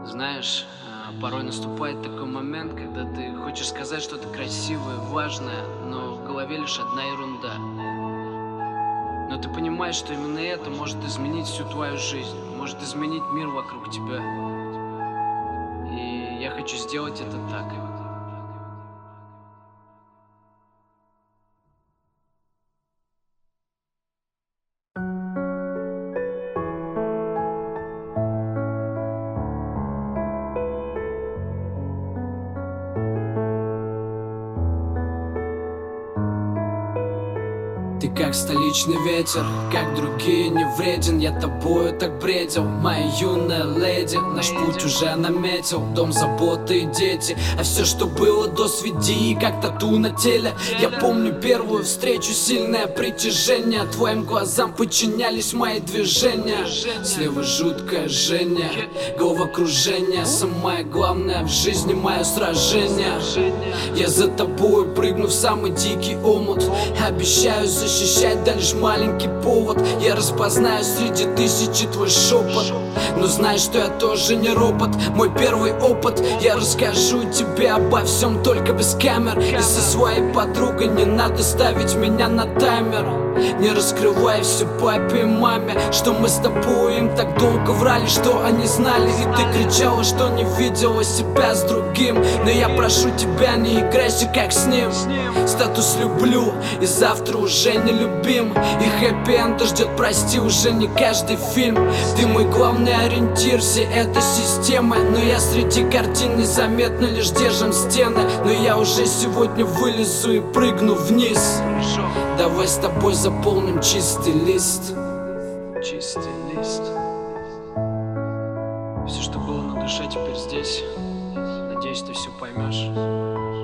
Знаешь, порой наступает такой момент, когда ты хочешь сказать что-то красивое, важное, но в голове лишь одна ерунда. Но ты понимаешь, что именно это может изменить всю твою жизнь, может изменить мир вокруг тебя. И я хочу сделать это так. Ты как столичный ветер, как другие не вреден. Я тобою так бредил, моя юная леди. Наш путь уже наметил, дом, заботы и дети. А все, что было до сведи, как тату на теле. Я помню первую встречу, сильное притяжение. Твоим глазам подчинялись мои движения. Слева жуткое жжение, головокружение. Самое главное в жизни мое сражение. Я за тобой прыгну в самый дикий омут. Обещаю защищать, да лишь маленький повод. Я распознаю среди тысячи твой шепот. Но знай, что я тоже не робот. Мой первый опыт, я расскажу тебе обо всем, только без камер. И со своей подругой не надо ставить меня на таймер. Не раскрывай все папе и маме, что мы с тобой им так долго врали, что они знали. И ты кричала, что не видела себя с другим. Но я прошу тебя, не играйся как с ним. Статус люблю, и завтра уже не любим. И хэппи-энд ждет, прости, уже не каждый фильм. Ты мой главный ориентир всей этой системы. Но я среди картин незаметно лишь держим стены. Но я уже сегодня вылезу и прыгну вниз. Давай с тобой заполним чистый лист. Чистый лист. Все, что было на душе, теперь здесь. Надеюсь, ты все поймешь.